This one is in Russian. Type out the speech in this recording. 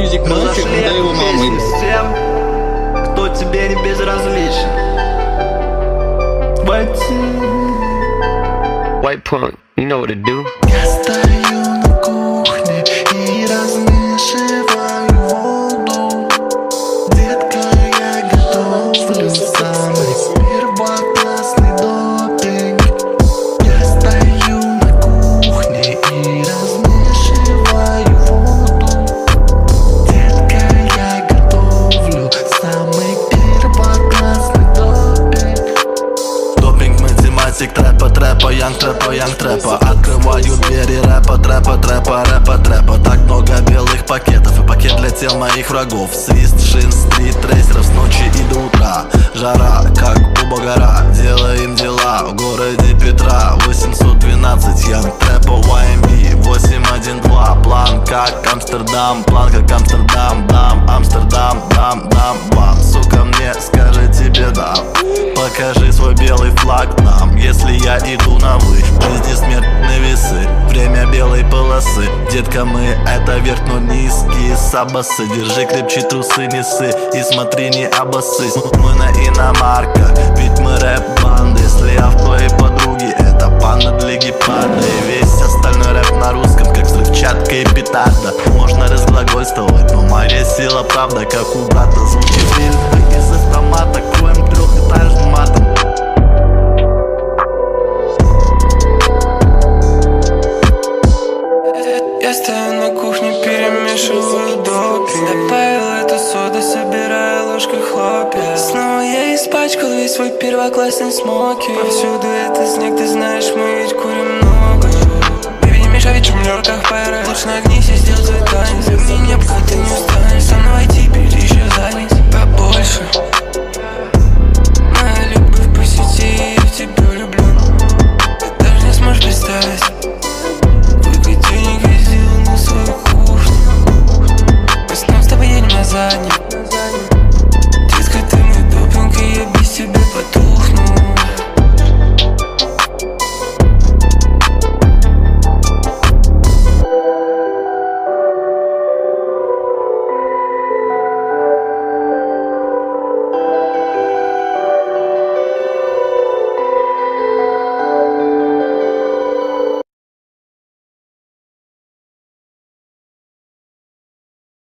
Music Mafia, когда его мамы. Всем, кто тебе не безразличен. White punk, you know what to do. Я стою на кухне и размешиваю воду. Детка, я готовлю самый первоклассный допинг. Я стою на кухне и размешиваю воду. Детка, я готовлю самый первоклассный допинг. Допинг, математик, трэпа, янг трэпа. Открываю двери рэпа, трэпа. Так много белых пакетов и пакет для тел моих врагов. Свист шин, стрит рейсеров с ночи и до утра. Жара, как у Багара, делаем дела в городе Петра. 812, янг трэпа, YMB 812. План как Амстердам, дам, Амстердам, дам, бам. Сука, мне скажи тебе да. Покажи свой белый флаг нам. Если я иду на вы, жизни смертные весы, время белой полосы. Детка, мы это верх, но низкие сабасы. Держи крепче трусы, несы и смотри, не обоссысь. Мы на иномарках, ведь мы рэп-банда. Если я в твоей подруге, это панда для гепарда. И весь остальной рэп на русском, как взрывчатка и петарда. Можно разглагольствовать, но моя сила правда, как у брата. Звуки фильма из автомата, кроем трехэтажным матом. Я стою на кухне, перемешиваю допинг. Добавил эту соду, собираю ложкой хлопья. Снова я испачкал весь свой первоклассный смоки. Повсюду это снег, ты знаешь, мы ведь курим много. Бэби, не мешай, чем в Нью-Йорках пайры. Лучше нагнись и сделай свой танец.